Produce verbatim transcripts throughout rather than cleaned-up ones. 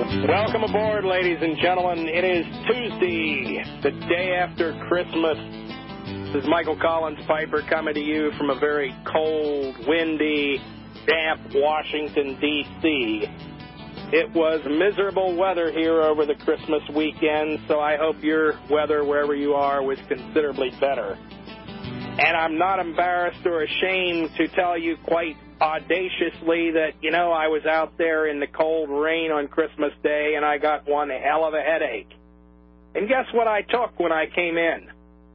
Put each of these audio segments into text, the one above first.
Welcome aboard, ladies and gentlemen. It is Tuesday, the day after Christmas. This is Michael Collins Piper coming to you from a very cold, windy, damp Washington, D C It was miserable weather here over the Christmas weekend, so I hope your weather, wherever you are, was considerably better. And I'm not embarrassed or ashamed to tell you quite audaciously that, you know, I was out there in the cold rain on Christmas Day and I got one hell of a headache. And guess what I took when I came in?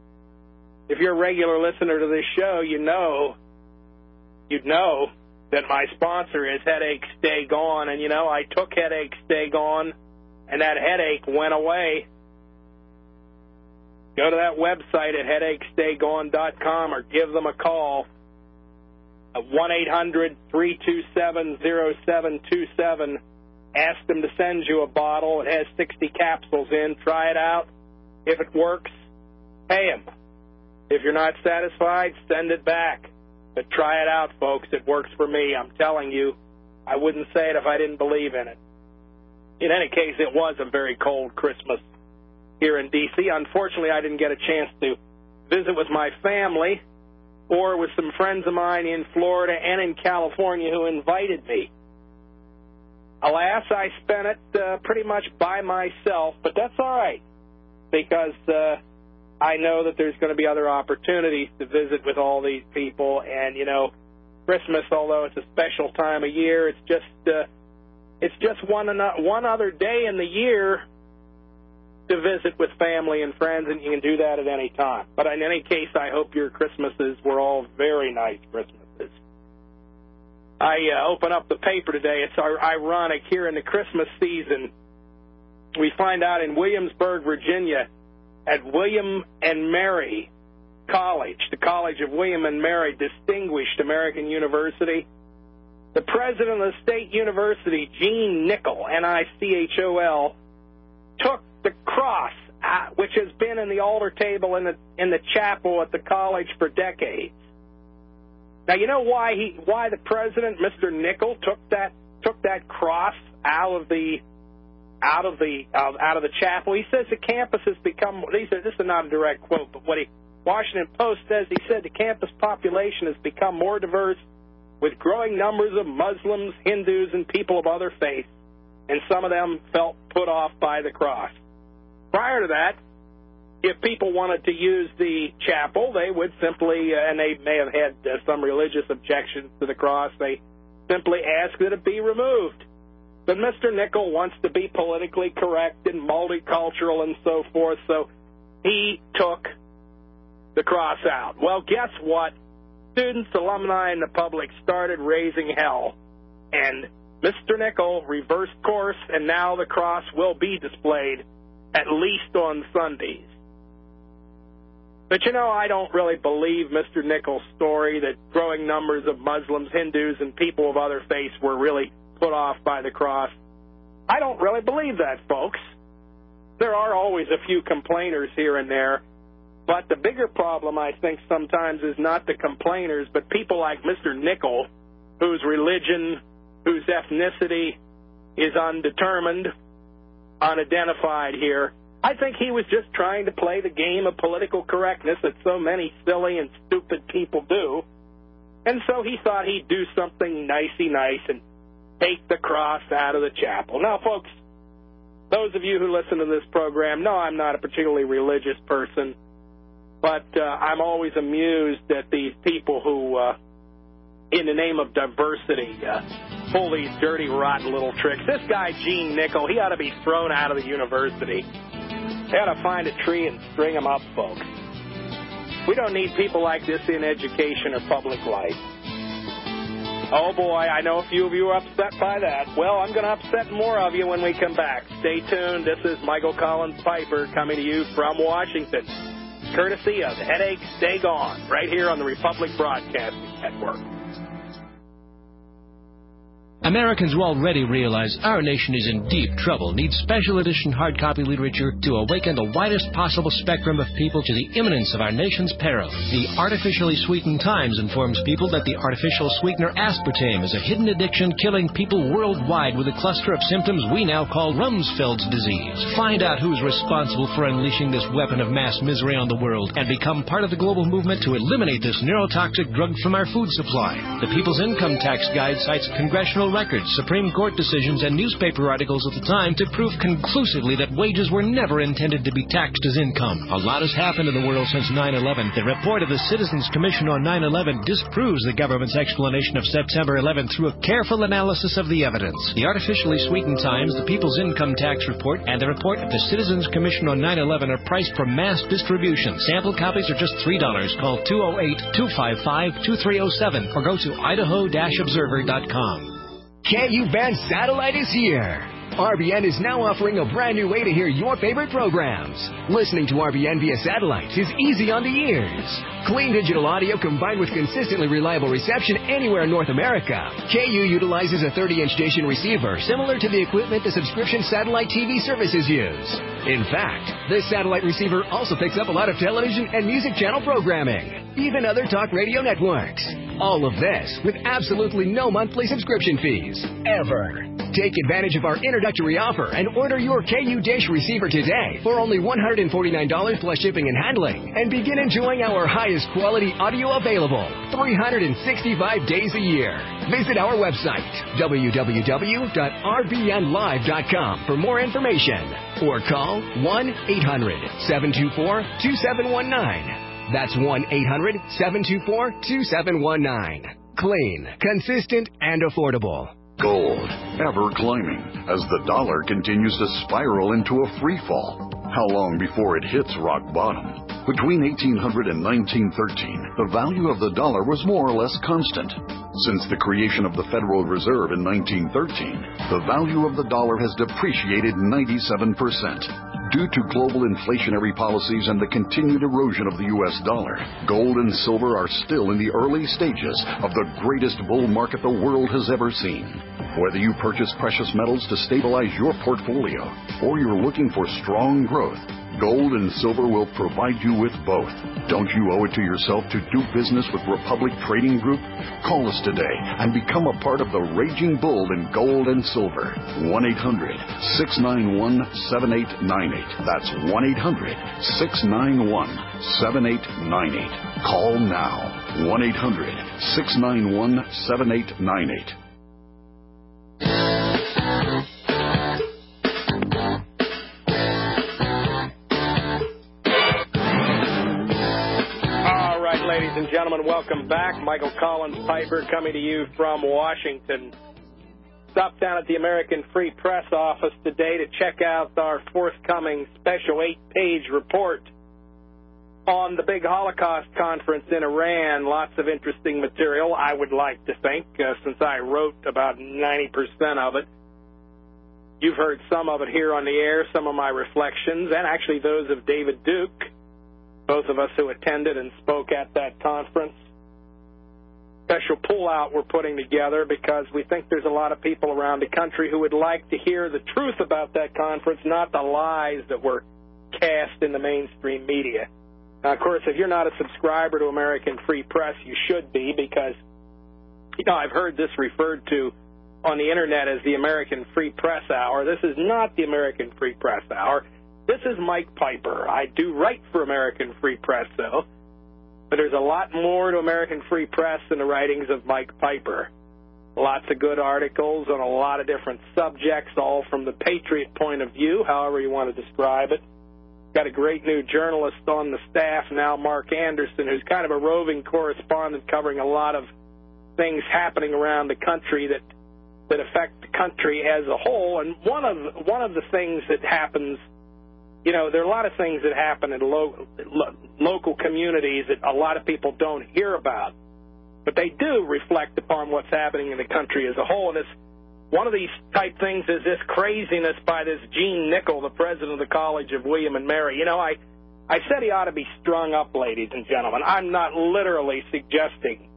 If you're a regular listener to this show, you know, you'd know that my sponsor is Headache Stay Gone. And, you know, I took Headache Stay Gone and that headache went away. Go to that website at headache stay gone dot com or give them a call. one eight hundred, three two seven, zero seven two seven. Ask them to send you a bottle. It has sixty capsules in. Try it out. If it works, pay them. If you're not satisfied, send it back. But try it out, folks. It works for me. I'm telling you. I wouldn't say it if I didn't believe in it. In any case, it was a very cold Christmas here in D C Unfortunately, I didn't get a chance to visit with my family or with some friends of mine in Florida and in California who invited me. Alas, I spent it uh, pretty much by myself, but that's all right, because uh, I know that there's going to be other opportunities to visit with all these people. And, you know, Christmas, although it's a special time of year, it's just uh, it's just one, one other day in the year to visit with family and friends, and you can do that at any time. But in any case, I hope your Christmases were all very nice Christmases. I uh, open up the paper today. It's ironic. Here in the Christmas season, we find out in Williamsburg, Virginia, at William and Mary College, the College of William and Mary Distinguished American University, the president of the state university, Gene Nickel, N I C H O L, took the cross, uh, which has been in the altar table in the in the chapel at the college for decades. Now, you know why he why the president, Mister Nickel, took that took that cross out of the out of the uh, out of the chapel. He says the campus has become. These are, this is not a direct quote, but what he Washington Post says, he said the campus population has become more diverse, with growing numbers of Muslims, Hindus, and people of other faiths, and some of them felt put off by the cross. Prior to that, if people wanted to use the chapel, they would simply, uh, and they may have had uh, some religious objections to the cross, they simply ask that it be removed. But Mister Nickel wants to be politically correct and multicultural and so forth, so he took the cross out. Well, guess what? Students, alumni, and the public started raising hell, and Mister Nickel reversed course, and now the cross will be displayed at least on Sundays. But, you know, I don't really believe Mister Nickel's story that growing numbers of Muslims, Hindus, and people of other faiths were really put off by the cross. I don't really believe that, folks. There are always a few complainers here and there, but the bigger problem, I think, sometimes is not the complainers, but people like Mister Nickel, whose religion, whose ethnicity is undetermined, unidentified here. I think he was just trying to play the game of political correctness that so many silly and stupid people do. And so he thought he'd do something nicey-nice and take the cross out of the chapel. Now, folks, those of you who listen to this program know I'm not a particularly religious person, but uh, I'm always amused at these people who, uh, in the name of diversity, uh, pull these dirty, rotten little tricks. This guy, Gene Nickel, he ought to be thrown out of the university. They ought to find a tree and string him up, folks. We don't need people like this in education or public life. Oh, boy, I know a few of you are upset by that. Well, I'm going to upset more of you when we come back. Stay tuned. This is Michael Collins Piper coming to you from Washington, courtesy of Headache Stay Gone, right here on the Republic Broadcasting Network. Americans who already realize our nation is in deep trouble need special edition hard copy literature to awaken the widest possible spectrum of people to the imminence of our nation's peril. The Artificially Sweetened Times informs people that the artificial sweetener aspartame is a hidden addiction killing people worldwide with a cluster of symptoms we now call Rumsfeld's disease. Find out who's responsible for unleashing this weapon of mass misery on the world and become part of the global movement to eliminate this neurotoxic drug from our food supply. The People's Income Tax Guide cites congressional records, Supreme Court decisions, and newspaper articles at the time to prove conclusively that wages were never intended to be taxed as income. A lot has happened in the world since nine eleven. The report of the Citizens Commission on nine eleven disproves the government's explanation of September eleventh through a careful analysis of the evidence. The Artificially Sweetened Times, the People's Income Tax Report, and the report of the Citizens Commission on nine eleven are priced for mass distribution. Sample copies are just three dollars. Call two oh eight, two five five, two three oh seven or go to idaho dash observer dot com. K U Band Satellite is here. R B N is now offering a brand new way to hear your favorite programs. Listening to R B N via satellite is easy on the ears. Clean digital audio combined with consistently reliable reception anywhere in North America. K U utilizes a thirty-inch station receiver similar to the equipment the subscription satellite T V services use. In fact, this satellite receiver also picks up a lot of television and music channel programming, even other talk radio networks. All of this with absolutely no monthly subscription fees, ever. Take advantage of our introductory offer and order your K U Dish receiver today for only one hundred forty-nine dollars plus shipping and handling, and begin enjoying our highest quality audio available three hundred sixty-five days a year. Visit our website, w w w dot r b n live dot com for more information, or call one eight hundred, seven two four, two seven one nine. That's one eight hundred, seven two four, two seven one nine. Clean, consistent, and affordable. Gold, ever climbing, as the dollar continues to spiral into a free fall. How long before it hits rock bottom? Between eighteen hundred and nineteen thirteen, the value of the dollar was more or less constant. Since the creation of the Federal Reserve in nineteen thirteen, the value of the dollar has depreciated ninety-seven percent. Due to global inflationary policies and the continued erosion of the U S dollar, gold and silver are still in the early stages of the greatest bull market the world has ever seen. Whether you purchase precious metals to stabilize your portfolio or you're looking for strong growth, gold and silver will provide you with both. Don't you owe it to yourself to do business with Republic Trading Group? Call us today and become a part of the raging bull in gold and silver. one eight hundred, six nine one, seven eight nine eight. That's one eight hundred, six nine one, seven eight nine eight. Call now. one eight hundred, six nine one, seven eight nine eight. Ladies and gentlemen, welcome back. Michael Collins Piper coming to you from Washington. Stopped down at the American Free Press office today to check out our forthcoming special eight-page report on the big Holocaust conference in Iran. Lots of interesting material, I would like to think, uh, since I wrote about ninety percent of it. You've heard some of it here on the air, some of my reflections, and actually those of David Duke, both of us who attended and spoke at that conference. Special pull-out we're putting together because we think there's a lot of people around the country who would like to hear the truth about that conference, not the lies that were cast in the mainstream media. Now, of course, if you're not a subscriber to American Free Press, you should be, because, you know, I've heard this referred to on the Internet as the American Free Press Hour. This is not the American Free Press Hour. This is Mike Piper. I do write for American Free Press, though, but there's a lot more to American Free Press than the writings of Mike Piper. Lots of good articles on a lot of different subjects, all from the patriot point of view, however you want to describe it. Got a great new journalist on the staff now, Mark Anderson, who's kind of a roving correspondent covering a lot of things happening around the country that that affect the country as a whole. And one of one of the things that happens, you know, there are a lot of things that happen in lo- lo- local communities that a lot of people don't hear about, but they do reflect upon what's happening in the country as a whole. And it's one of these type things is this craziness by this Gene Nickel, the president of the College of William and Mary. You know, I, I said he ought to be strung up, ladies and gentlemen. I'm not literally suggesting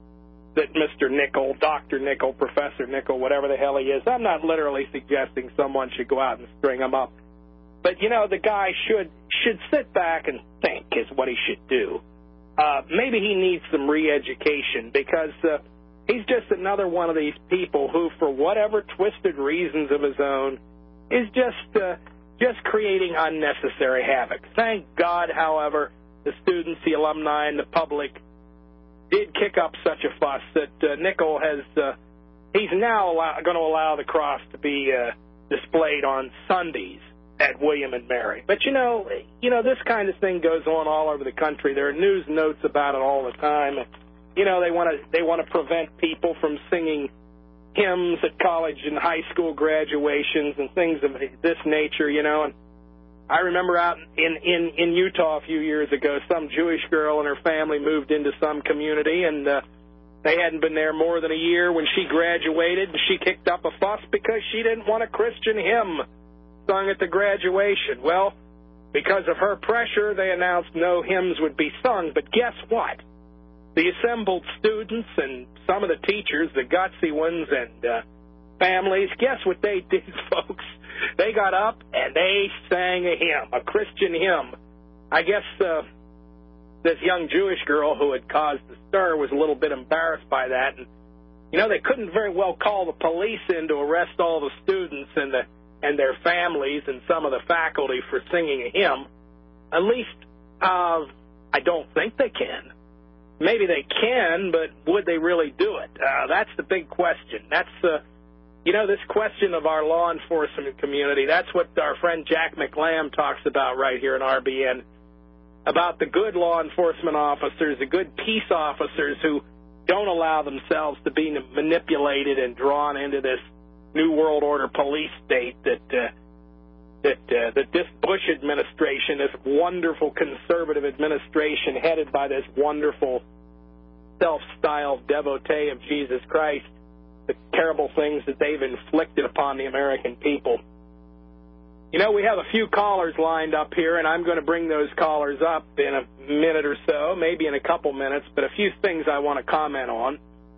that Mister Nickel, Doctor Nickel, Professor Nickel, whatever the hell he is, I'm not literally suggesting someone should go out and string him up. But, you know, the guy should should sit back and think is what he should do. Uh, maybe he needs some re-education because uh, he's just another one of these people who, for whatever twisted reasons of his own, is just uh, just creating unnecessary havoc. Thank God, however, the students, the alumni, and the public did kick up such a fuss that uh, Nickel has, uh, he's now going to allow the cross to be uh, displayed on Sundays at William and Mary. But, you know, you know, this kind of thing goes on all over the country. There are news notes about it all the time. You know, they want to they want to prevent people from singing hymns at college and high school graduations and things of this nature, you know. And I remember out in, in, in Utah a few years ago, some Jewish girl and her family moved into some community, and uh, they hadn't been there more than a year when she graduated, and she kicked up a fuss because she didn't want a Christian hymn sung at the graduation. Well, because of her pressure, they announced no hymns would be sung. But guess what? The assembled students and some of the teachers, the gutsy ones and uh, families, guess what they did, folks? They got up and they sang a hymn, a Christian hymn. I guess uh, this young Jewish girl who had caused the stir was a little bit embarrassed by that. And, you know, they couldn't very well call the police in to arrest all the students and the and their families and some of the faculty for singing a hymn. At least, uh, I don't think they can. Maybe they can, but would they really do it? Uh, that's the big question. That's, uh, you know, this question of our law enforcement community, that's what our friend Jack McLam talks about right here in R B N, about the good law enforcement officers, the good peace officers who don't allow themselves to be manipulated and drawn into this New World Order police state that uh, that uh, that this Bush administration, this wonderful conservative administration headed by this wonderful self-styled devotee of Jesus Christ, the terrible things that they've inflicted upon the American people. You know, we have a few callers lined up here, and I'm going to bring those callers up in a minute or so, maybe in a couple minutes, but a few things I want to comment on.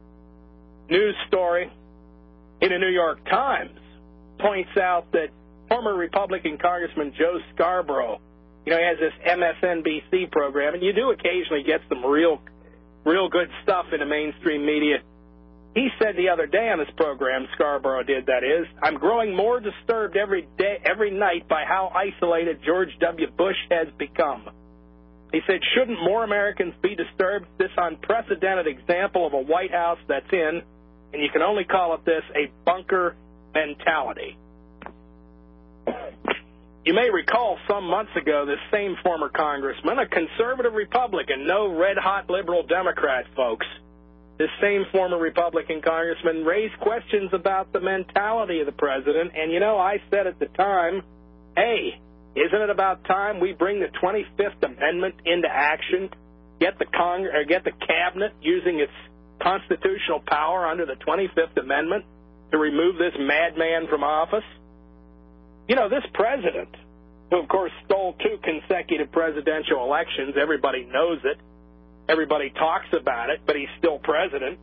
News story in the New York Times points out that former Republican Congressman Joe Scarborough, you know, he has this M S N B C program, and you do occasionally get some real, real good stuff in the mainstream media. He said the other day on this program, Scarborough did, that is, I'm growing more disturbed every day, every night by how isolated George W. Bush has become. He said, shouldn't more Americans be disturbed? This unprecedented example of a White House that's in, and you can only call it this, a bunker mentality. You may recall some months ago this same former congressman, a conservative Republican, no red-hot liberal Democrat, folks. This same former Republican congressman raised questions about the mentality of the president, and, you know, I said at the time, hey, isn't it about time we bring the twenty-fifth Amendment into action, get the Cong- or get the cabinet using its constitutional power under the twenty-fifth Amendment to remove this madman from office? You know, this president, who, of course, stole two consecutive presidential elections, everybody knows it, everybody talks about it, but he's still president.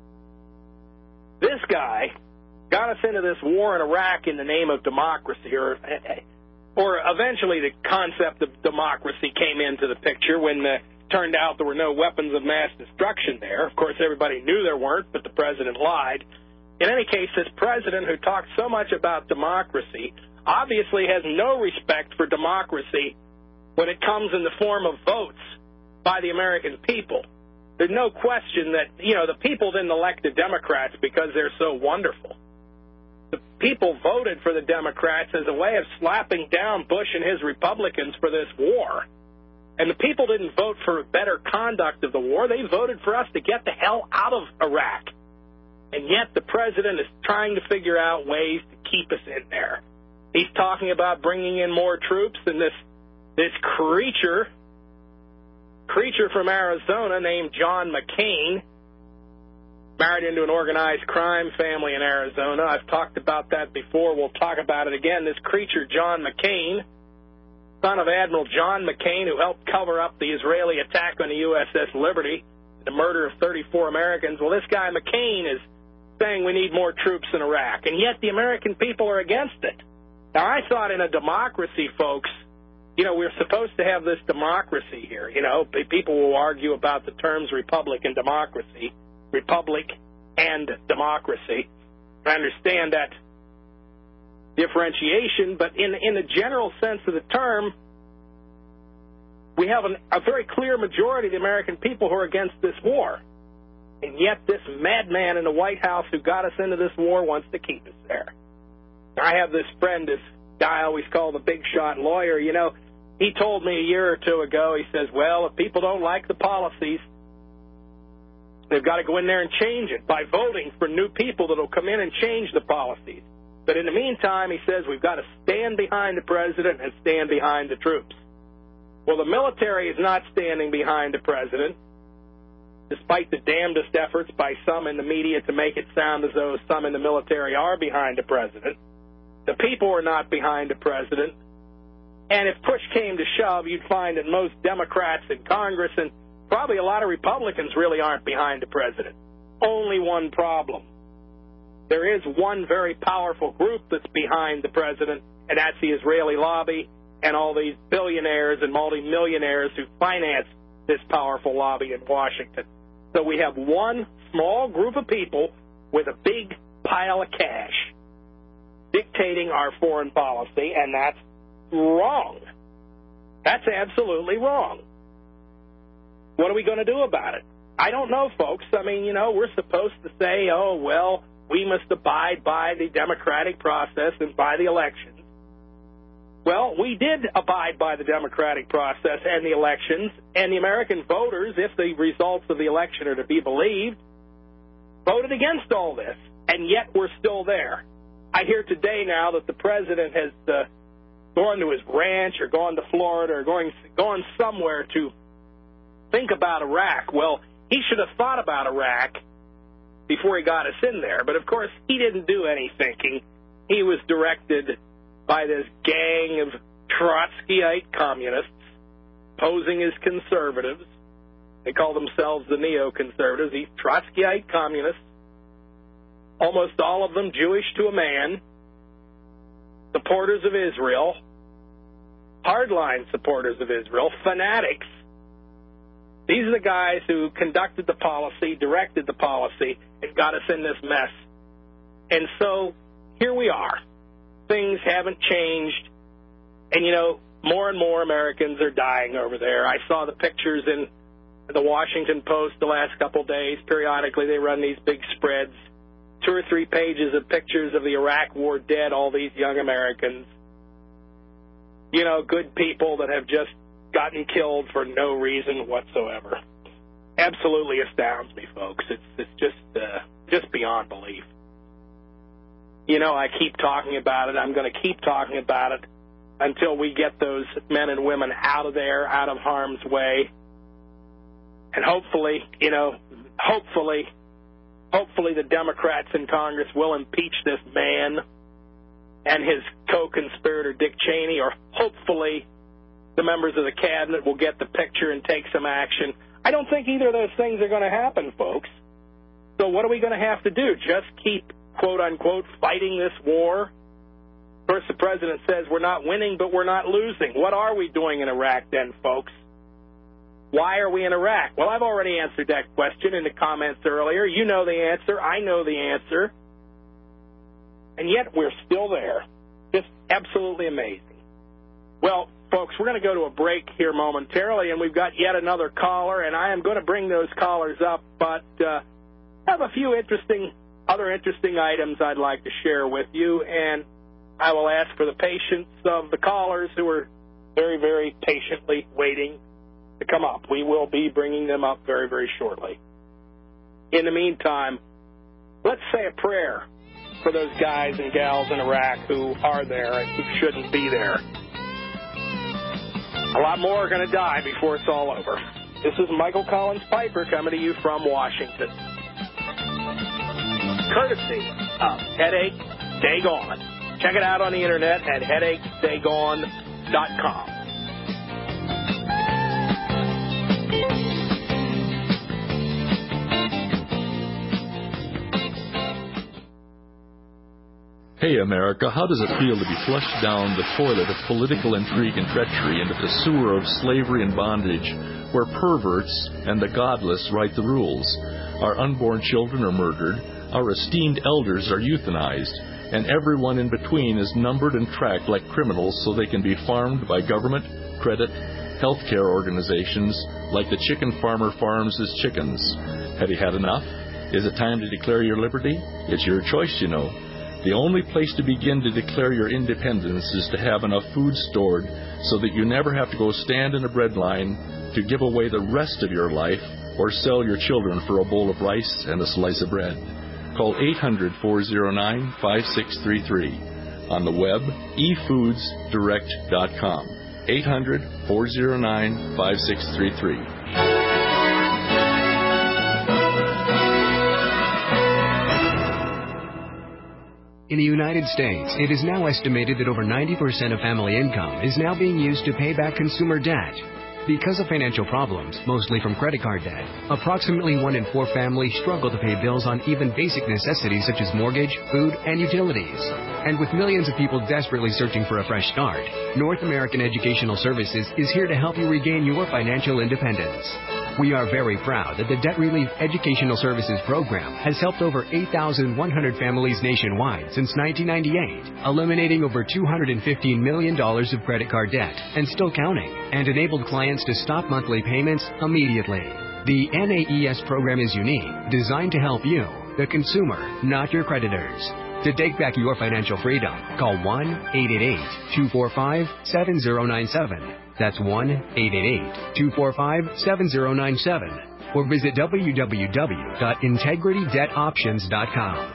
This guy got us into this war in Iraq in the name of democracy, or, or eventually the concept of democracy came into the picture when it turned out there were no weapons of mass destruction there. Of course, everybody knew there weren't, but the president lied. In any case, this president who talked so much about democracy obviously has no respect for democracy when it comes in the form of votes by the American people. There's no question that, you know, the people didn't elect the Democrats because they're so wonderful. The people voted for the Democrats as a way of slapping down Bush and his Republicans for this war. And the people didn't vote for better conduct of the war. They voted for us to get the hell out of Iraq. And yet the president is trying to figure out ways to keep us in there. He's talking about bringing in more troops, and this this creature, creature from Arizona named John McCain, married into an organized crime family in Arizona. I've talked about that before. We'll talk about it again. This creature, John McCain, son of Admiral John McCain, who helped cover up the Israeli attack on the U S S Liberty, the murder of thirty-four Americans. Well, this guy McCain is saying we need more troops in Iraq, and yet the American people are against it. Now, I thought in a democracy, folks, you know, we're supposed to have this democracy here. You know, people will argue about the terms republic and democracy, republic and democracy. I understand that differentiation, but in, in the general sense of the term, we have an, a very clear majority of the American people who are against this war. And yet this madman in the White House who got us into this war wants to keep us there. I have this friend, this guy I always call the big shot lawyer. You know, he told me a year or two ago, he says, well, if people don't like the policies, they've got to go in there and change it by voting for new people that will come in and change the policies. But in the meantime, he says, we've got to stand behind the president and stand behind the troops. Well, the military is not standing behind the president, despite the damnedest efforts by some in the media to make it sound as though some in the military are behind the president. The people are not behind the president. And if push came to shove, you'd find that most Democrats in Congress and probably a lot of Republicans really aren't behind the president. Only one problem. There is one very powerful group that's behind the president, and that's the Israeli lobby and all these billionaires and multimillionaires who finance this powerful lobby in Washington. So we have one small group of people with a big pile of cash dictating our foreign policy, and that's wrong. That's absolutely wrong. What are we going to do about it? I don't know, folks. I mean, you know, we're supposed to say, oh, well, we must abide by the democratic process and by the elections. Well, we did abide by the democratic process and the elections, and the American voters, if the results of the election are to be believed, voted against all this, and yet we're still there. I hear today now that the president has uh, gone to his ranch or gone to Florida or going gone somewhere to think about Iraq. Well, he should have thought about Iraq before he got us in there, but of course he didn't do any thinking. He was directed by this gang of Trotskyite communists posing as conservatives. They call themselves the neoconservatives. These Trotskyite communists, almost all of them Jewish to a man, supporters of Israel, hardline supporters of Israel, fanatics. These are the guys who conducted the policy, directed the policy, and got us in this mess. And so here we are. Things haven't changed, and, you know, more and more Americans are dying over there. I saw the pictures in the Washington Post the last couple of days. Periodically they run these big spreads, two or three pages of pictures of the Iraq war dead, all these young Americans. You know, good people that have just gotten killed for no reason whatsoever. Absolutely astounds me, folks. It's, it's just, uh, just beyond belief. You know, I keep talking about it. I'm going to keep talking about it until we get those men and women out of there, out of harm's way. And hopefully, you know, hopefully, hopefully the Democrats in Congress will impeach this man and his co-conspirator, Dick Cheney, or hopefully the members of the cabinet will get the picture and take some action. I don't think either of those things are going to happen, folks. So what are we going to have to do? Just keep, quote-unquote, fighting this war? First, the president says we're not winning, but we're not losing. What are we doing in Iraq then, folks? Why are we in Iraq? Well, I've already answered that question in the comments earlier. You know the answer. I know the answer. And yet we're still there. Just absolutely amazing. Well, folks, we're going to go to a break here momentarily, and we've got yet another caller, and I am going to bring those callers up, but uh, I have a few interesting other interesting items I'd like to share with you, and I will ask for the patience of the callers who are very, very patiently waiting to come up. We will be bringing them up very, very shortly. In the meantime, let's say a prayer for those guys and gals in Iraq who are there and who shouldn't be there. A lot more are going to die before it's all over. This is Michael Collins Piper coming to you from Washington, courtesy of Headache Stay Gone. Check it out on the internet at headache stay gone dot com. Hey, America, how does it feel to be flushed down the toilet of political intrigue and treachery into the sewer of slavery and bondage, where perverts and the godless write the rules? Our unborn children are murdered, our esteemed elders are euthanized, and everyone in between is numbered and tracked like criminals so they can be farmed by government, credit, healthcare organizations like the chicken farmer farms his chickens. Have you had enough? Is it time to declare your liberty? It's your choice, you know. The only place to begin to declare your independence is to have enough food stored so that you never have to go stand in a bread line to give away the rest of your life or sell your children for a bowl of rice and a slice of bread. Call eight hundred, four oh nine, five six three three. On the web, e foods direct dot com. eight hundred, four oh nine, five six three three. In the United States, it is now estimated that over ninety percent of family income is now being used to pay back consumer debt. Because of financial problems, mostly from credit card debt, approximately one in four families struggle to pay bills on even basic necessities such as mortgage, food, and utilities. And with millions of people desperately searching for a fresh start, North American Educational Services is here to help you regain your financial independence. We are very proud that the Debt Relief Educational Services Program has helped over eight thousand one hundred families nationwide since nineteen ninety-eight, eliminating over two hundred fifteen million dollars of credit card debt and still counting, and enabled clients to stop monthly payments immediately. The N A E S program is unique, designed to help you, the consumer, not your creditors. To take back your financial freedom, call one eight eight eight, two four five, seven zero nine seven. That's one eight eight eight, two four five, seven zero nine seven. Or visit w w w dot integrity debt options dot com.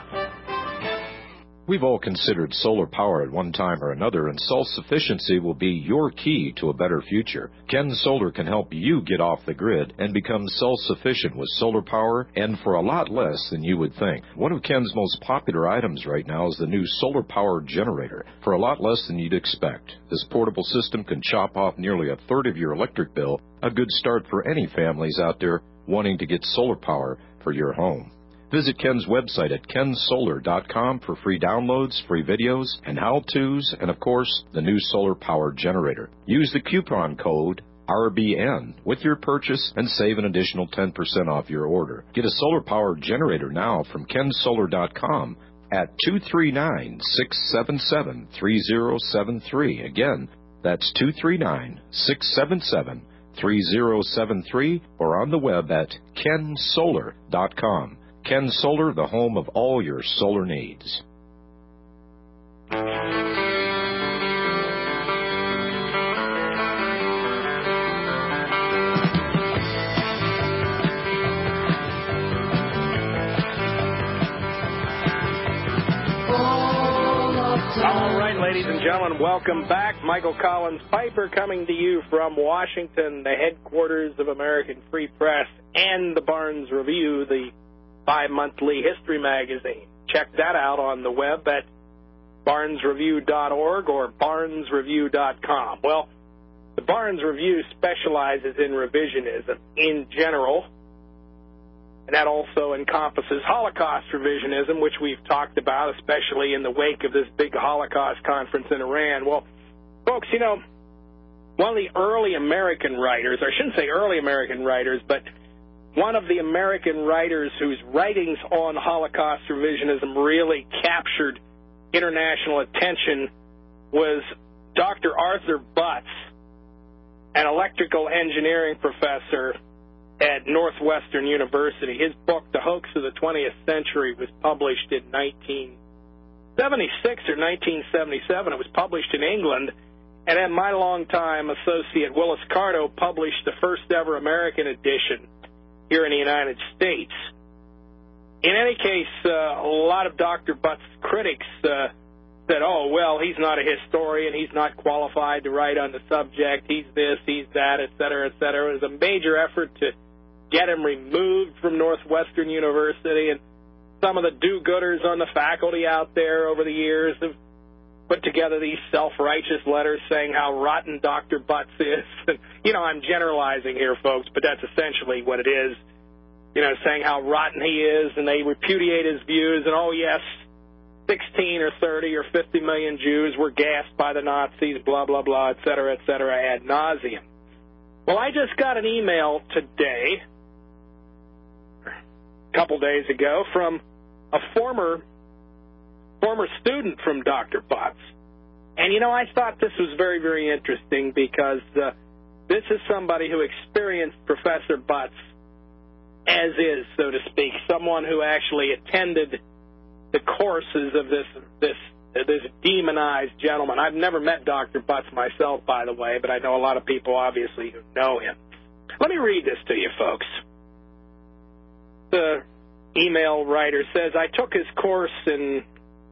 We've all considered solar power at one time or another, and self-sufficiency will be your key to a better future. Ken Solar can help you get off the grid and become self-sufficient with solar power, and for a lot less than you would think. One of Ken's most popular items right now is the new solar power generator, for a lot less than you'd expect. This portable system can chop off nearly a third of your electric bill, a good start for any families out there wanting to get solar power for your home. Visit Ken's website at ken solar dot com for free downloads, free videos, and how-tos, and of course, the new solar power generator. Use the coupon code R B N with your purchase and save an additional ten percent off your order. Get a solar power generator now from ken solar dot com at two three nine, six seven seven, three zero seven three. Again, that's two three nine, six seven seven, three zero seven three, or on the web at ken solar dot com. Ken Solar, the home of all your solar needs. All right, ladies and gentlemen, welcome back. Michael Collins Piper coming to you from Washington, the headquarters of American Free Press and the Barnes Review, the bi-monthly history magazine. Check that out on the web at barnes review dot org or barnes review dot com. Well, the Barnes Review specializes in revisionism in general, and that also encompasses Holocaust revisionism, which we've talked about, especially in the wake of this big Holocaust conference in Iran. Well, folks, you know, one of the early American writers, or I shouldn't say early American writers, but one of the American writers whose writings on Holocaust revisionism really captured international attention was Doctor Arthur Butts, an electrical engineering professor at Northwestern University. His book, The Hoax of the twentieth Century, was published in nineteen seventy-six or nineteen seventy-seven. It was published in England, and then my longtime associate Willis Carto published the first ever American edition here in the United States. In any case, uh, a lot of Doctor Butts' critics uh, said, oh, well, he's not a historian, he's not qualified to write on the subject, he's this, he's that, et cetera, et cetera. It was a major effort to get him removed from Northwestern University, and some of the do-gooders on the faculty out there over the years have put together these self-righteous letters saying how rotten Doctor Butts is. And, you know, I'm generalizing here, folks, but that's essentially what it is. You know, saying how rotten he is, and they repudiate his views, and, oh, yes, sixteen or thirty or fifty million Jews were gassed by the Nazis, blah, blah, blah, et cetera, et cetera, ad nauseum. Well, I just got an email today, a couple days ago, from a former former student from Doctor Butts. And, you know, I thought this was very, very interesting because uh, this is somebody who experienced Professor Butts as is, so to speak, someone who actually attended the courses of this this this demonized gentleman. I've never met Doctor Butts myself, by the way, but I know a lot of people, obviously, who know him. Let me read this to you, folks. The email writer says, I took his course in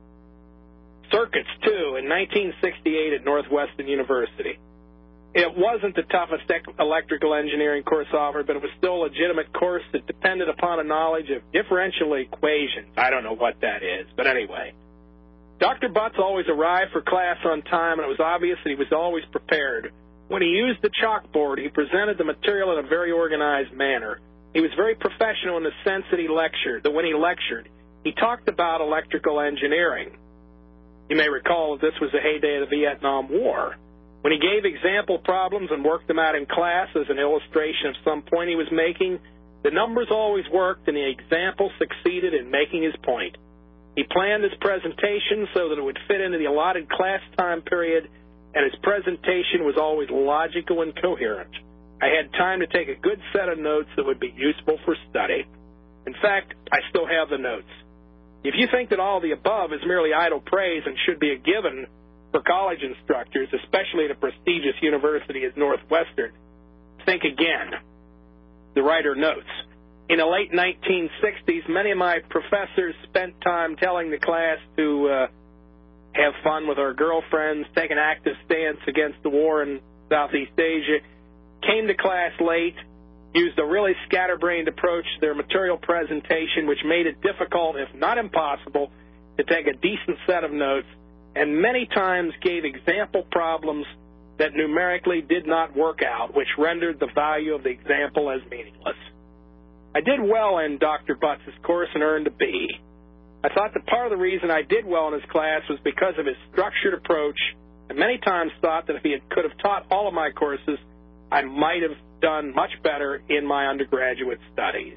circuits, too, in nineteen sixty-eight at Northwestern University. It wasn't the toughest electrical engineering course offered, but it was still a legitimate course that depended upon a knowledge of differential equations. I don't know what that is, but anyway. Doctor Butts always arrived for class on time, and it was obvious that he was always prepared. When he used the chalkboard, he presented the material in a very organized manner. He was very professional in the sense that he lectured, that when he lectured, he talked about electrical engineering. You may recall that this was the heyday of the Vietnam War. When he gave example problems and worked them out in class as an illustration of some point he was making, the numbers always worked and the example succeeded in making his point. He planned his presentation so that it would fit into the allotted class time period, and his presentation was always logical and coherent. I had time to take a good set of notes that would be useful for study. In fact, I still have the notes. If you think that all the above is merely idle praise and should be a given for college instructors, especially at a prestigious university as Northwestern, think again. The writer notes, in the late nineteen sixties, many of my professors spent time telling the class to uh, have fun with our girlfriends, take an active stance against the war in Southeast Asia, came to class late, used a really scatterbrained approach to their material presentation, which made it difficult, if not impossible, to take a decent set of notes, and many times gave example problems that numerically did not work out, which rendered the value of the example as meaningless. I did well in Doctor Butts' course and earned a B. I thought that part of the reason I did well in his class was because of his structured approach, and many times thought that if he had, could have taught all of my courses, I might have done much better in my undergraduate studies.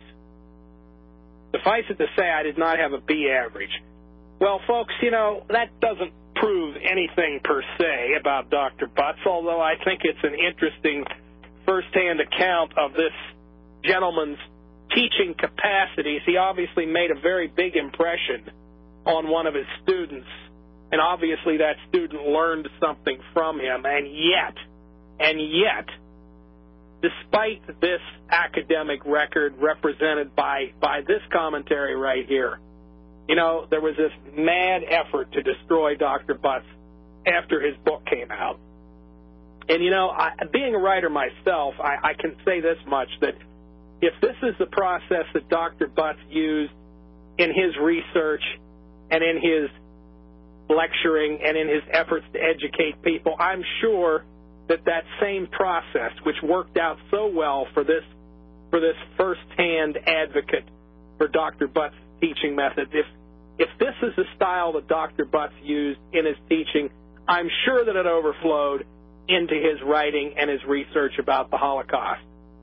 Suffice it to say, I did not have a B average. Well, folks, you know, that doesn't prove anything per se about Doctor Butts, although I think it's an interesting firsthand account of this gentleman's teaching capacities. He obviously made a very big impression on one of his students, and obviously that student learned something from him, and yet, and yet, despite this academic record represented by, by this commentary right here, you know, there was this mad effort to destroy Doctor Butts after his book came out. And, you know, I, being a writer myself, I, I can say this much, that if this is the process that Doctor Butts used in his research and in his lecturing and in his efforts to educate people, I'm sure that that same process, which worked out so well for this for this first-hand advocate for Doctor Butts' teaching method, if if this is the style that Doctor Butts used in his teaching, I'm sure that it overflowed into his writing and his research about the Holocaust.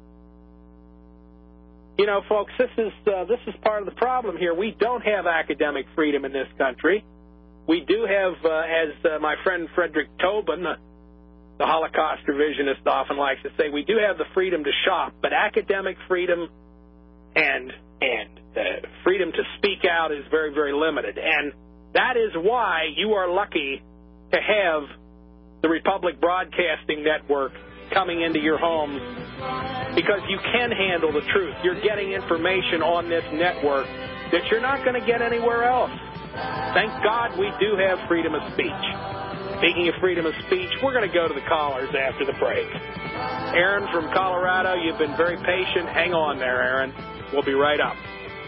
You know, folks, this is uh, this is part of the problem here. We don't have academic freedom in this country. We do have, uh, as uh, my friend Frederick Tobin, uh, the Holocaust revisionist, often likes to say, we do have the freedom to shop, but academic freedom and and uh, freedom to speak out is very, very limited. And that is why you are lucky to have the Republic Broadcasting Network coming into your homes, because you can handle the truth. You're getting information on this network that you're not going to get anywhere else. Thank God we do have freedom of speech. Speaking of freedom of speech, we're going to go to the callers after the break. Aaron from Colorado, you've been very patient. Hang on there, Aaron. We'll be right up.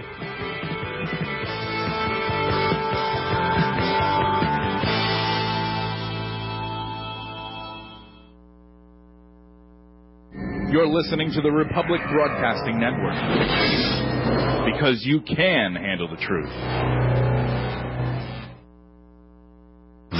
You're listening to the Republic Broadcasting Network, because you can handle the truth.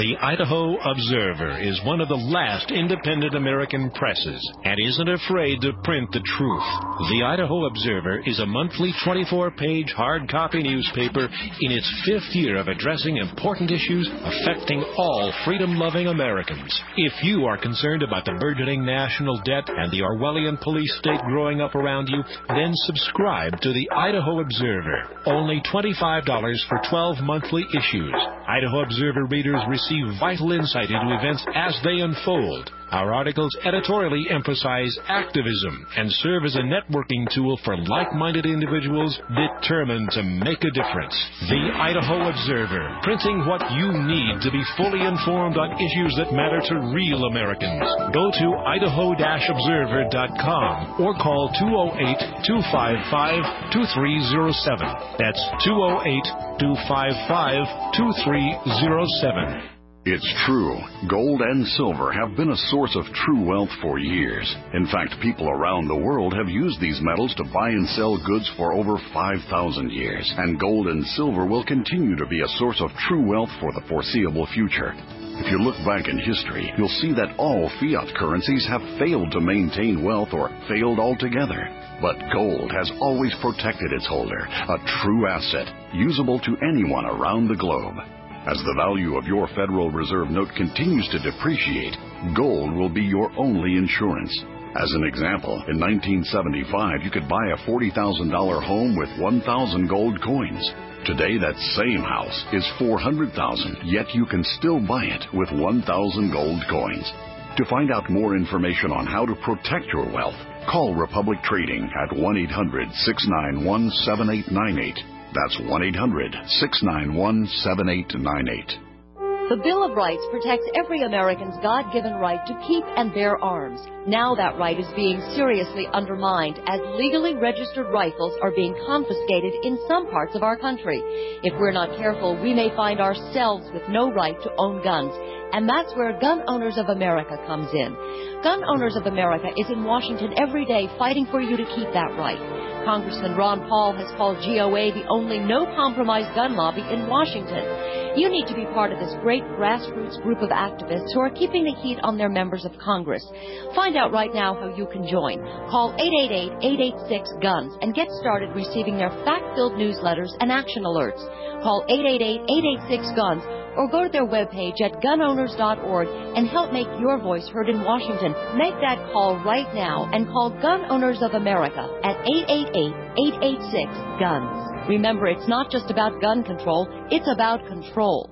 The Idaho Observer is one of the last independent American presses and isn't afraid to print the truth. The Idaho Observer is a monthly twenty-four page hard copy newspaper in its fifth year of addressing important issues affecting all freedom-loving Americans. If you are concerned about the burgeoning national debt and the Orwellian police state growing up around you, then subscribe to the Idaho Observer. Only twenty-five dollars for twelve monthly issues. Idaho Observer readers receive vital insight into events as they unfold. Our articles editorially emphasize activism and serve as a networking tool for like-minded individuals determined to make a difference. The Idaho Observer, printing what you need to be fully informed on issues that matter to real Americans. Go to idaho dash observer dot com or call two oh eight, two five five, two three oh seven. That's two oh eight, two five five, two three oh seven. It's true. Gold and silver have been a source of true wealth for years. In fact, people around the world have used these metals to buy and sell goods for over five thousand years. And gold and silver will continue to be a source of true wealth for the foreseeable future. If you look back in history, you'll see that all fiat currencies have failed to maintain wealth or failed altogether. But gold has always protected its holder, a true asset, usable to anyone around the globe. As the value of your Federal Reserve note continues to depreciate, gold will be your only insurance. As an example, in nineteen seventy-five, you could buy a forty thousand dollars home with one thousand gold coins. Today, that same house is four hundred thousand dollars, yet you can still buy it with one thousand gold coins. To find out more information on how to protect your wealth, call Republic Trading at one eight hundred, six nine one, seven eight nine eight. That's one eight hundred, six nine one, seven eight nine eight. The Bill of Rights protects every American's God-given right to keep and bear arms. Now that right is being seriously undermined as legally registered rifles are being confiscated in some parts of our country. If we're not careful, we may find ourselves with no right to own guns. And that's where Gun Owners of America comes in. Gun Owners of America is in Washington every day fighting for you to keep that right. Congressman Ron Paul has called G O A the only no-compromise gun lobby in Washington. You need to be part of this great grassroots group of activists who are keeping the heat on their members of Congress. Find out right now how you can join. Call eight eight eight, eight eight six, GUNS and get started receiving their fact-filled newsletters and action alerts. Call eight eight eight, eight eight six, GUNS or go to their webpage at gun owners dot org and help make your voice heard in Washington. Make that call right now and call Gun Owners of America at eight eight eight, eight eight six, GUNS. Remember, it's not just about gun control, it's about control.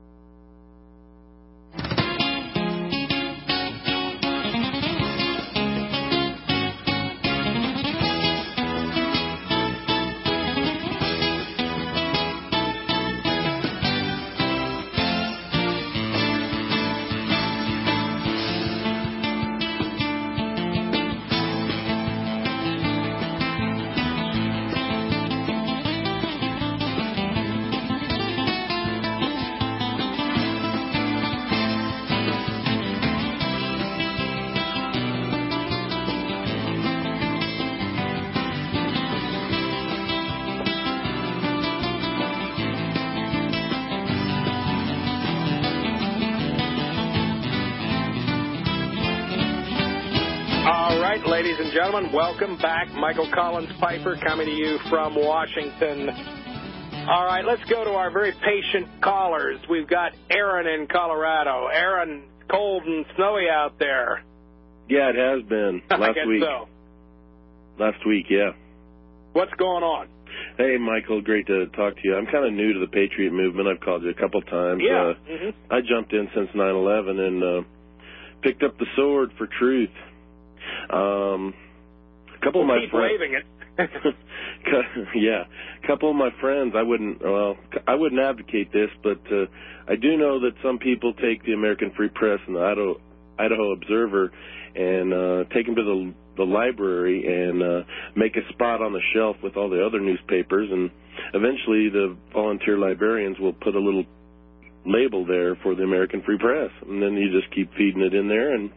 Ladies and gentlemen, welcome back. Michael Collins Piper coming to you from Washington. All right, let's go to our very patient callers. We've got Aaron in Colorado. Aaron, cold and snowy out there. Yeah, it has been. Last I guess week. so. Last week, yeah. What's going on? Hey, Michael, great to talk to you. I'm kind of new to the Patriot movement. I've called you a couple times. Yeah. Uh, mm-hmm. I jumped in since nine eleven and uh, picked up the sword for truth. Um, a couple we'll of my keep friends, waving it. yeah, a couple of my friends. I wouldn't, well, I wouldn't advocate this, but uh, I do know that some people take the American Free Press and the Idaho, Idaho Observer and uh, take them to the the library and uh, make a spot on the shelf with all the other newspapers, and eventually the volunteer librarians will put a little label there for the American Free Press, and then you just keep feeding it in there, and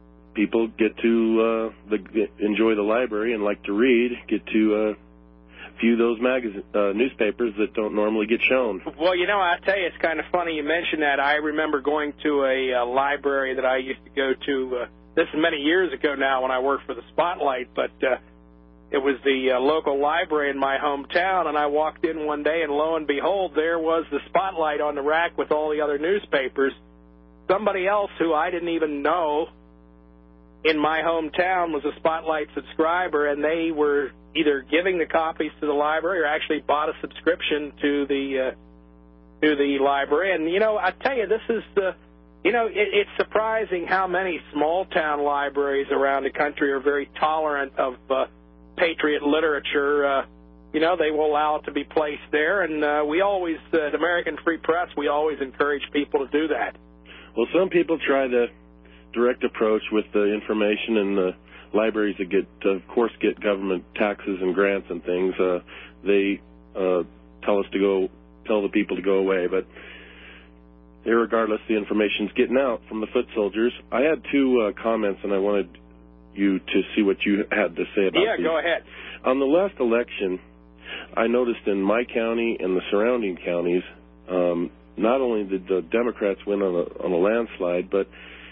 people get to uh, the, get, enjoy the library and like to read, get to uh, few of those magazine, uh, newspapers that don't normally get shown. Well, you know, I tell you, it's kind of funny you mentioned that. I remember going to a uh, library that I used to go to. Uh, this is many years ago now when I worked for the Spotlight, but uh, it was the uh, local library in my hometown, and I walked in one day, and lo and behold, there was the Spotlight on the rack with all the other newspapers. Somebody else who I didn't even know in my hometown was a Spotlight subscriber, and they were either giving the copies to the library or actually bought a subscription to the uh, to the library. And, you know, I tell you, this is, uh, you know, it, it's surprising how many small-town libraries around the country are very tolerant of uh, patriot literature. Uh, you know, they will allow it to be placed there, and uh, we always, uh, at American Free Press, we always encourage people to do that. Well, some people try the direct approach with the information, and the libraries that get, of course, get government taxes and grants and things, uh, they uh, tell us to go, tell the people to go away. But irregardless, the information's getting out from the foot soldiers. I had two uh, comments, and I wanted you to see what you had to say about Yeah, these. go ahead. On the last election, I noticed in my county and the surrounding counties, um, not only did the Democrats win on a, on a landslide, but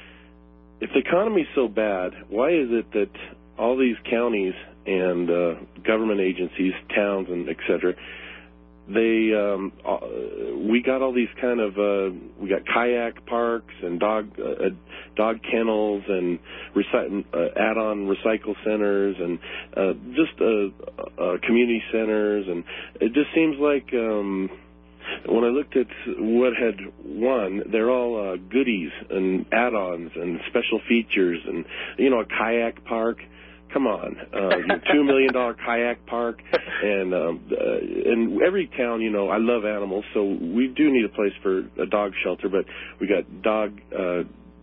if the economy's so bad, why is it that all these counties and uh, government agencies, towns, and et cetera, they um, uh, we got all these kind of uh, we got kayak parks and dog uh, dog kennels and recy- uh, add-on recycle centers and uh, just uh, uh, community centers, and it just seems like. Um, When I looked at what had won, they're all uh, goodies and add-ons and special features and, you know, a kayak park. Come on, uh, two million dollar kayak park, and um, uh, in every town, you know, I love animals, so we do need a place for a dog shelter. But we got dog uh,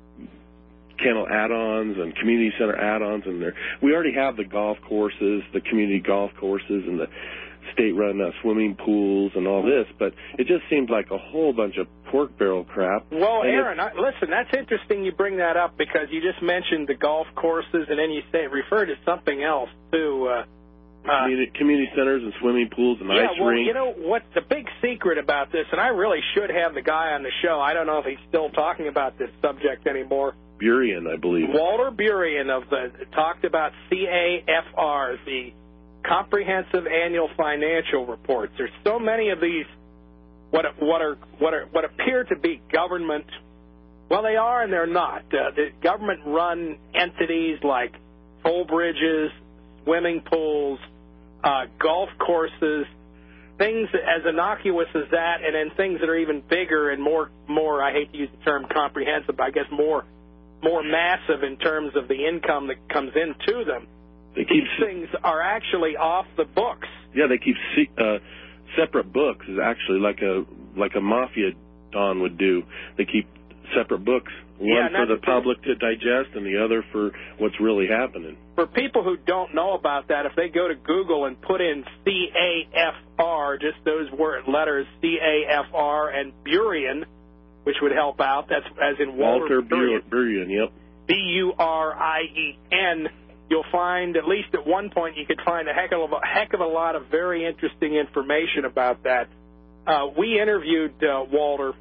kennel add-ons and community center add-ons, and there we already have the golf courses, the community golf courses, and the state-run uh, swimming pools and all this, but it just seemed like a whole bunch of pork barrel crap. Well, Aaron, I, listen, that's interesting you bring that up because you just mentioned the golf courses, and then you say refer to something else, too. Uh, community, uh, community centers and swimming pools and yeah, ice well, rinks. You know, what's the big secret about this, and I really should have the guy on the show. I don't know if he's still talking about this subject anymore. Burien, I believe. Walter Burien of the talked about C A F Rs, the Comprehensive Annual Financial Reports. There's so many of these what what are what are what appear to be government. Well, they are and they're not. Uh, the government-run entities like toll bridges, swimming pools, uh, golf courses, things as innocuous as that, and then things that are even bigger and more more. I hate to use the term comprehensive, but I guess more more massive in terms of the income that comes into them. They keep These things are actually off the books. Yeah, they keep uh, separate books. Is actually like a like a mafia don would do. They keep separate books, one yeah, for the public to digest, and the other for what's really happening. For people who don't know about that, if they go to Google and put in C A F R, just those word letters C A F R and Burien, which would help out. That's as in Walter, Walter Burien. Burien. Yep. B U R I E N. You'll find, at least at one point, you could find a heck of a, heck of a lot of very interesting information about that. Uh, we interviewed uh, Walter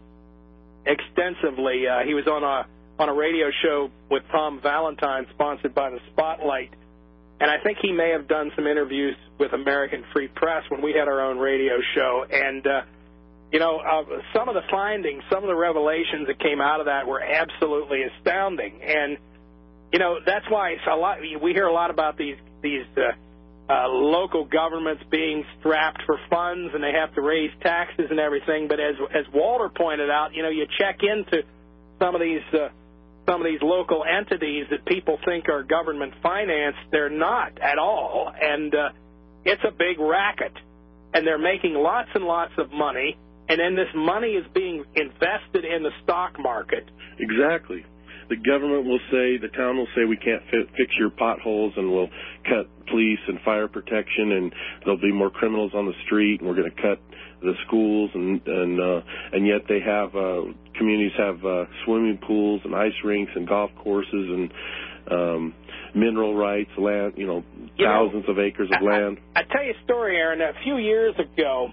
extensively. Uh, he was on a on a radio show with Tom Valentine, sponsored by the Spotlight, and I think he may have done some interviews with American Free Press when we had our own radio show. And uh, you know, uh, some of the findings, some of the revelations that came out of that were absolutely astounding. And you know, that's why it's a lot. We hear a lot about these these uh, uh, local governments being strapped for funds, and they have to raise taxes and everything. But as as Walter pointed out, you know, you check into some of these uh, some of these local entities that people think are government financed. They're not at all, and uh, it's a big racket. And they're making lots and lots of money, and then this money is being invested in the stock market. Exactly. The government will say, the town will say, we can't fi- fix your potholes, and we'll cut police and fire protection, and there'll be more criminals on the street, and we're going to cut the schools, and and uh, and yet they have uh, communities have uh, swimming pools and ice rinks and golf courses, and um, mineral rights, land, you know, you thousands know, of acres of I, land. I, I tell you a story, Aaron. A few years ago,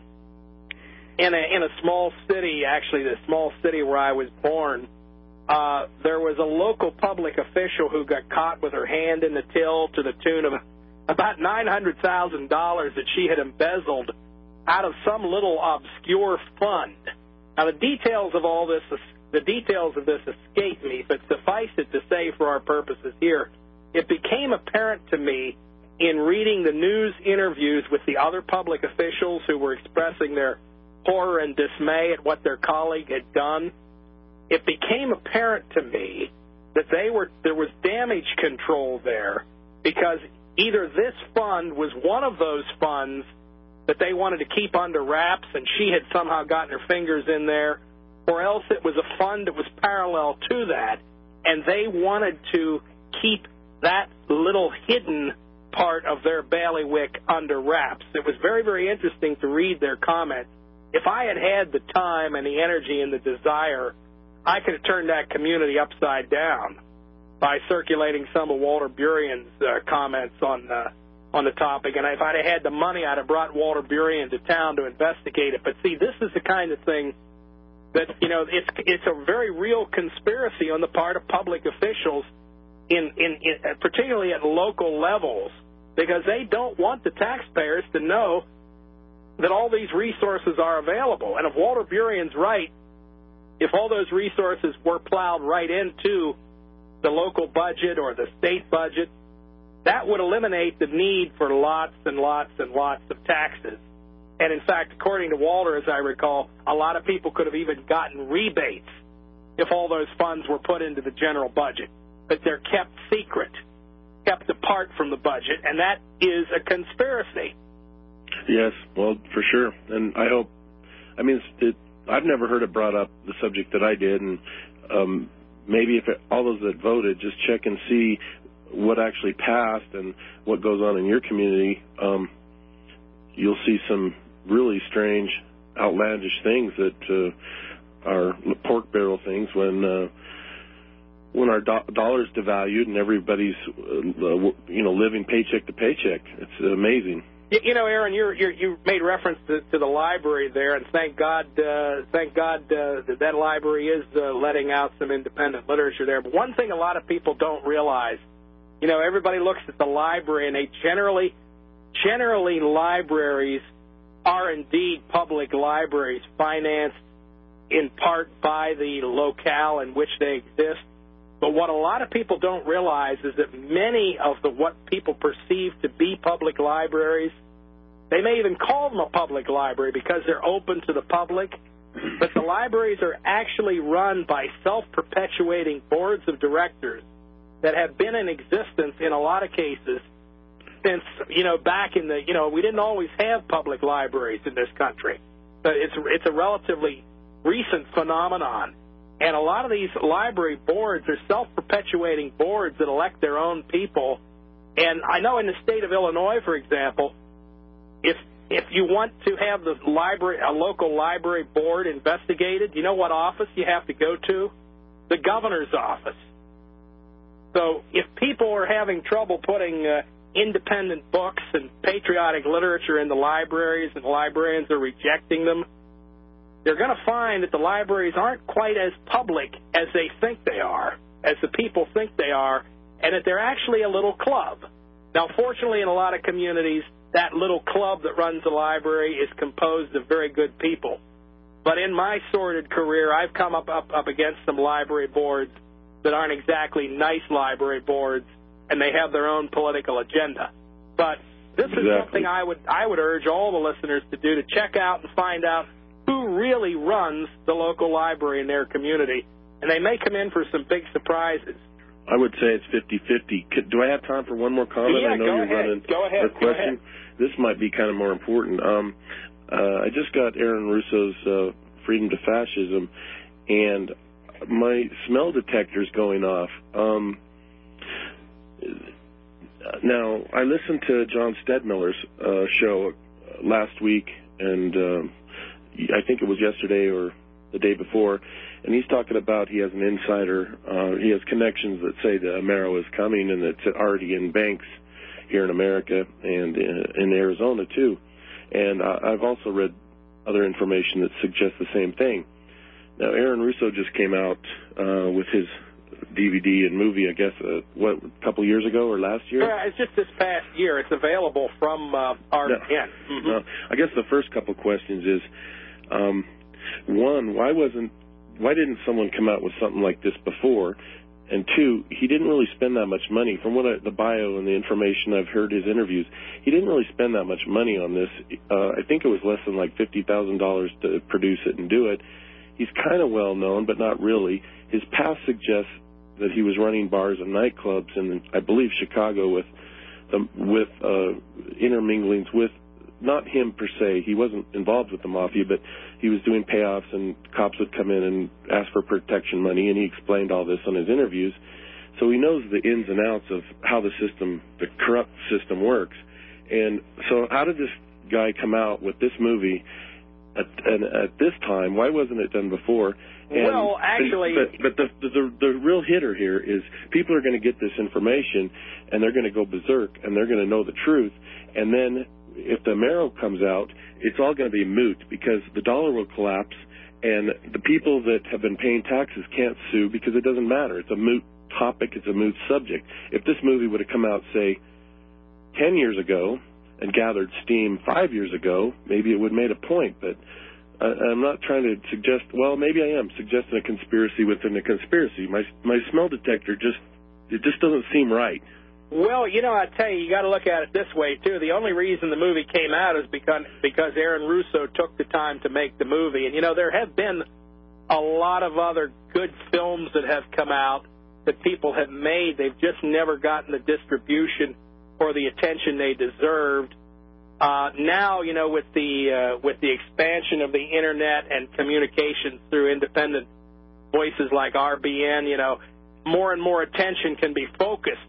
in a in a small city, actually the small city where I was born, uh, there was a local public official who got caught with her hand in the till to the tune of about nine hundred thousand dollars that she had embezzled out of some little obscure fund. Now, the details of all this, the details of this escape me, but suffice it to say for our purposes here, it became apparent to me in reading the news interviews with the other public officials who were expressing their horror and dismay at what their colleague had done, it became apparent to me that they were there was damage control there, because either this fund was one of those funds that they wanted to keep under wraps and she had somehow gotten her fingers in there, or else it was a fund that was parallel to that, and they wanted to keep that little hidden part of their bailiwick under wraps. It was very, very interesting to read their comments. If I had had the time and the energy and the desire, I could have turned that community upside down by circulating some of Walter Burian's uh, comments on uh, on the topic. And if I'd have had the money, I'd have brought Walter Burian to town to investigate it. But see, this is the kind of thing that, you know, it's it's a very real conspiracy on the part of public officials, in, in, in particularly at local levels, because they don't want the taxpayers to know that all these resources are available. And if Walter Burian's right, if all those resources were plowed right into the local budget or the state budget, that would eliminate the need for lots and lots and lots of taxes. And in fact, according to Walter, as I recall, a lot of people could have even gotten rebates if all those funds were put into the general budget. But they're kept secret, kept apart from the budget, and that is a conspiracy. Yes, well, for sure. And I hope, I mean, it's, it, I've never heard it brought up, the subject that I did, and um, maybe if it, all those that voted, just check and see what actually passed and what goes on in your community. Um, you'll see some really strange, outlandish things that uh, are pork barrel things when uh, when our do- dollar's devalued and everybody's uh, you know living paycheck to paycheck. It's amazing. You know, Aaron, you're, you're, you made reference to, to the library there, and thank God, uh, thank God uh, that that library is uh, letting out some independent literature there. But one thing a lot of people don't realize, you know, everybody looks at the library, and they generally, generally libraries are indeed public libraries, financed in part by the locale in which they exist. But what a lot of people don't realize is that many of the what people perceive to be public libraries, they may even call them a public library because they're open to the public, but the libraries are actually run by self-perpetuating boards of directors that have been in existence in a lot of cases since, you know, back in the, you know, we didn't always have public libraries in this country. But it's, it's a relatively recent phenomenon. And a lot of these library boards are self-perpetuating boards that elect their own people. And I know in the state of Illinois, for example, if if you want to have the library, a local library board investigated, you know what office you have to go to? The governor's office. So if people are having trouble putting uh, independent books and patriotic literature in the libraries and the librarians are rejecting them, they're going to find that the libraries aren't quite as public as they think they are, as the people think they are, and that they're actually a little club. Now, fortunately, in a lot of communities, that little club that runs the library is composed of very good people. But in my sordid career, I've come up, up, up against some library boards that aren't exactly nice library boards, and they have their own political agenda. But this is exactly. something I would I would urge all the listeners to do, to check out and find out who really runs the local library in their community. And they may come in for some big surprises. I would say it's fifty-fifty. Do I have time for one more comment? Yeah, I know go you're ahead. running Go ahead. a question. Go ahead. This might be kind of more important. Um, uh, I just got Aaron Russo's uh, Freedom to Fascism, and my smell detector's going off. Um, now, I listened to John Stedmiller's uh, show last week, and uh, I think it was yesterday or the day before, and he's talking about he has an insider, uh, he has connections that say the Amero is coming, and it's already in banks here in America and uh, in Arizona too. And uh, I've also read other information that suggests the same thing. Now, Aaron Russo just came out uh, with his D V D and movie, I guess, uh, what, a couple years ago or last year? Yeah, it's just this past year. It's available from uh, R B N. No, mm-hmm. no, I guess the first couple questions is, um, one, why wasn't, why didn't someone come out with something like this before? And two, he didn't really spend that much money. From what I, the bio and the information I've heard his interviews, he didn't really spend that much money on this. Uh, I think it was less than like fifty thousand dollars to produce it and do it. He's kind of well known, but not really. His past suggests that he was running bars and nightclubs in, I believe, Chicago with the, with uh, interminglings with, not him per se. He wasn't involved with the mafia, but he was doing payoffs, and cops would come in and ask for protection money, and he explained all this on his interviews. So he knows the ins and outs of how the system, the corrupt system works. And so how did this guy come out with this movie at, at, at this time? Why wasn't it done before? And, well, actually... But, but the, the, the real hitter here is people are going to get this information, and they're going to go berserk, and they're going to know the truth, and then if the Amero comes out, it's all going to be moot because the dollar will collapse, and the people that have been paying taxes can't sue because it doesn't matter. It's a moot topic. It's a moot subject. If this movie would have come out, say, ten years ago and gathered steam five years ago, maybe it would have made a point. But I, I'm not trying to suggest, well, maybe I am suggesting a conspiracy within a conspiracy. My, my smell detector just, it just doesn't seem right. Well, you know, I tell you, you got to look at it this way, too. The only reason the movie came out is because because Aaron Russo took the time to make the movie. And, you know, there have been a lot of other good films that have come out that people have made. They've just never gotten the distribution or the attention they deserved. Uh, now, you know, with the uh, with the expansion of the Internet and communications through independent voices like R B N, you know, more and more attention can be focused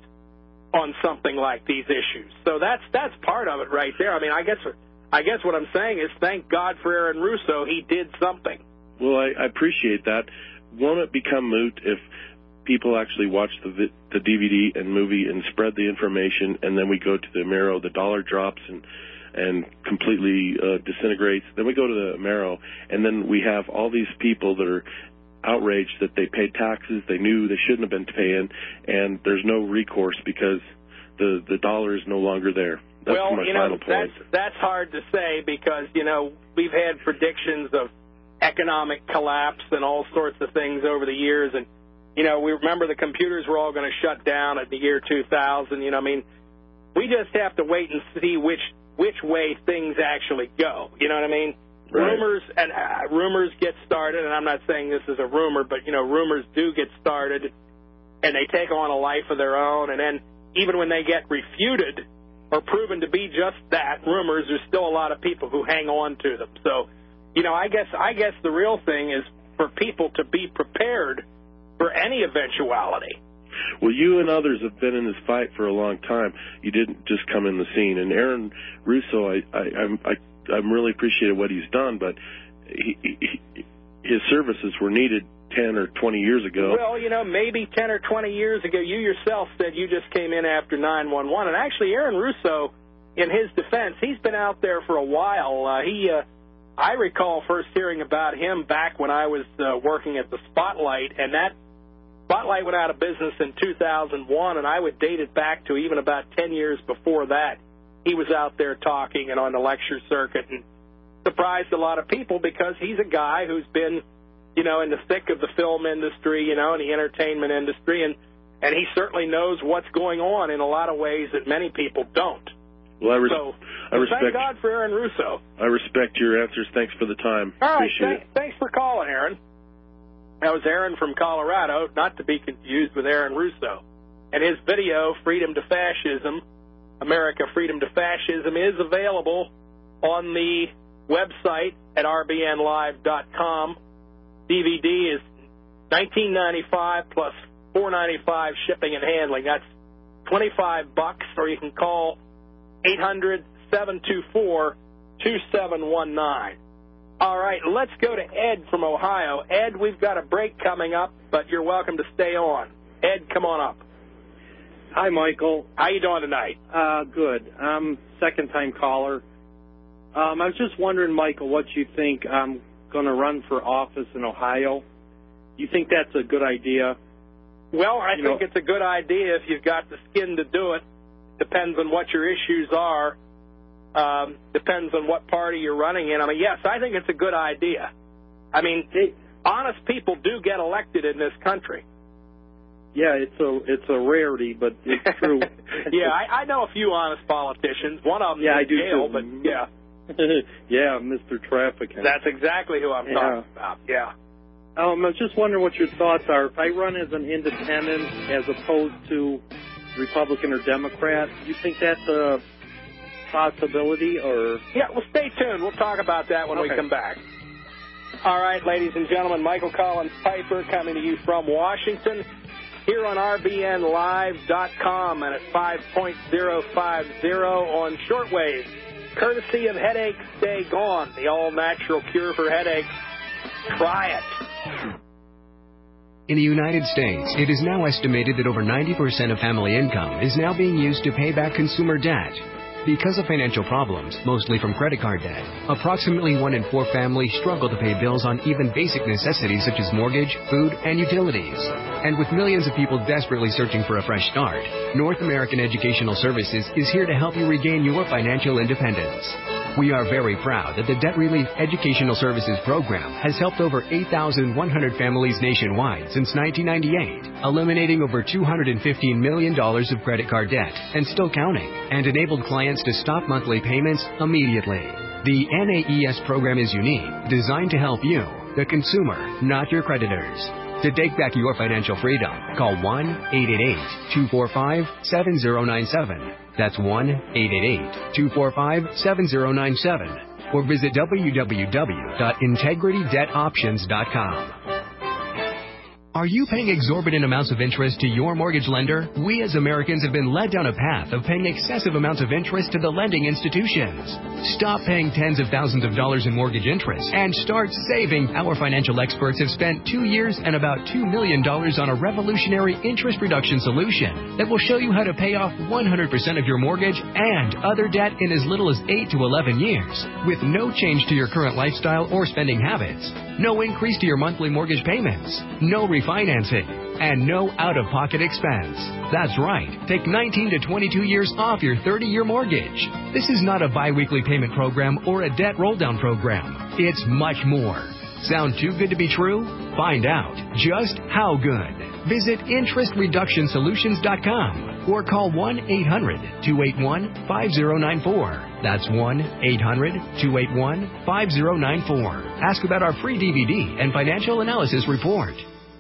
on something like these issues. So that's that's part of it right there. I mean, I guess I guess what I'm saying is thank God for Aaron Russo. He did something. Well, I, I appreciate that. Won't it become moot if people actually watch the the D V D and movie and spread the information, and then we go to the Amero, the dollar drops and and completely uh, disintegrates. Then we go to the Amero, and then we have all these people that are outraged that they paid taxes they knew they shouldn't have been paying, and there's no recourse because the the dollar is no longer there. That's well, my you know, final point. that's that's hard to say because, you know, we've had predictions of economic collapse and all sorts of things over the years, and, you know, we remember the computers were all going to shut down at the year two thousand. You know, I mean, we just have to wait and see which which way things actually go. You know what I mean? Right. Rumors and uh, rumors get started, and I'm not saying this is a rumor, but, you know, rumors do get started, and they take on a life of their own, and then even when they get refuted or proven to be just that, rumors, there's still a lot of people who hang on to them. So, you know, I guess I guess the real thing is for people to be prepared for any eventuality. Well, you and others have been in this fight for a long time. You didn't just come in the scene. And Aaron Russo, I, I, I'm, I I'm really appreciative what he's done, but he, he, his services were needed ten or twenty years ago. Well, you know, maybe ten or twenty years ago. You yourself said you just came in after nine one one, and actually Aaron Russo, in his defense, he's been out there for a while. Uh, he, uh, I recall first hearing about him back when I was uh, working at the Spotlight, and that Spotlight went out of business in two thousand one, and I would date it back to even about ten years before that. He was out there talking and on the lecture circuit and surprised a lot of people because he's a guy who's been, you know, in the thick of the film industry, you know, in the entertainment industry, and, and he certainly knows what's going on in a lot of ways that many people don't. Well, I, res- so, I respect. Thank God for Aaron Russo. I respect your answers. Thanks for the time. All right, Appreciate th- it. Thanks for calling, Aaron. That was Aaron from Colorado, not to be confused with Aaron Russo. And his video, Freedom to Fascism, America Freedom to Fascism, is available on the website at r b n live dot com. D V D is nineteen ninety-five dollars plus four ninety-five shipping and handling. That's twenty-five bucks, or you can call eight hundred, seven two four, two seven one nine. All right, let's go to Ed from Ohio. Ed, we've got a break coming up, but you're welcome to stay on. Ed, come on up. Hi, Michael. How you doing tonight? Uh, good. I'm second-time caller. Um, I was just wondering, Michael, what you think. I'm going to run for office in Ohio. Do you think that's a good idea? Well, I you think know, it's a good idea if you've got the skin to do it. Depends on what your issues are. Um, depends on what party you're running in. I mean, yes, I think it's a good idea. I mean, it, honest people do get elected in this country. Yeah, it's a it's a rarity, but it's true. yeah, I, I know a few honest politicians. One of them yeah, is I do jail, too. but yeah. yeah, Mister Trafficking. That's exactly who I'm yeah. talking about, yeah. Um, I was just wondering what your thoughts are. If I run as an independent as opposed to Republican or Democrat, do you think that's a possibility? Or Yeah, well, stay tuned. We'll talk about that when okay. we come back. All right, ladies and gentlemen, Michael Collins Piper coming to you from Washington here on R B N live dot com and at five point oh five oh on shortwave. Courtesy of Headache Stay Gone, the all-natural cure for headaches. Try it. In the United States, it is now estimated that over ninety percent of family income is now being used to pay back consumer debt. Because of financial problems, mostly from credit card debt, approximately one in four families struggle to pay bills on even basic necessities such as mortgage, food, and utilities. And with millions of people desperately searching for a fresh start, North American Educational Services is here to help you regain your financial independence. We are very proud that the Debt Relief Educational Services Program has helped over eight thousand one hundred families nationwide since nineteen ninety-eight, eliminating over two hundred fifteen million dollars of credit card debt and still counting, and enabled clients to stop monthly payments immediately. The N A E S program is unique, designed to help you, the consumer, not your creditors. To take back your financial freedom, call one eight eight eight, two four five, seven zero nine seven. That's one eight eight eight, two four five, seven zero nine seven. Or visit w w w dot integrity debt options dot com. Are you paying exorbitant amounts of interest to your mortgage lender? We as Americans have been led down a path of paying excessive amounts of interest to the lending institutions. Stop paying tens of thousands of dollars in mortgage interest and start saving. Our financial experts have spent two years and about two million dollars on a revolutionary interest reduction solution that will show you how to pay off one hundred percent of your mortgage and other debt in as little as eight to eleven years with no change to your current lifestyle or spending habits, no increase to your monthly mortgage payments, no refinancing, and no out-of-pocket expense. That's right. Take nineteen to twenty-two years off your thirty-year mortgage. This is not a biweekly payment program or a debt roll-down program. It's much more. Sound too good to be true? Find out just how good. Visit interest reduction solutions dot com or call one eight hundred, two eight one, five zero nine four. That's one eight hundred, two eight one, five zero nine four. Ask about our free D V D and financial analysis report.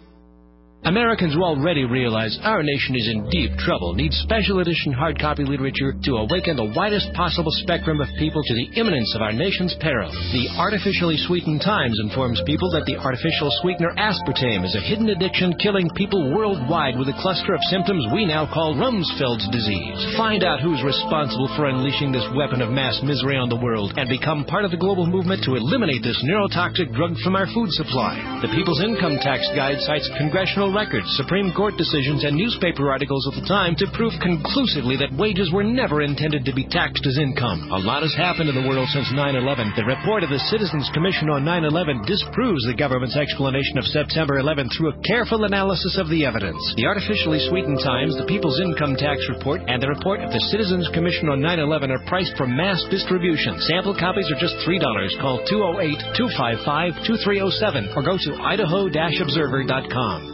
Americans will already realize our nation is in deep trouble, needs special edition hard copy literature to awaken the widest possible spectrum of people to the imminence of our nation's peril. The Artificially Sweetened Times informs people that the artificial sweetener aspartame is a hidden addiction killing people worldwide with a cluster of symptoms we now call Rumsfeld's disease. Find out who's responsible for unleashing this weapon of mass misery on the world and become part of the global movement to eliminate this neurotoxic drug from our food supply. The People's Income Tax Guide cites congressional records, Supreme Court decisions, and newspaper articles of the time to prove conclusively that wages were never intended to be taxed as income. A lot has happened in the world since nine eleven. The report of the Citizens Commission on nine eleven disproves the government's explanation of September eleventh through a careful analysis of the evidence. The Artificially Sweetened Times, the People's Income Tax Report, and the report of the Citizens Commission on nine eleven are priced for mass distribution. Sample copies are just three dollars. Call two oh eight, two five five, two three oh seven or go to idaho dash observer dot com.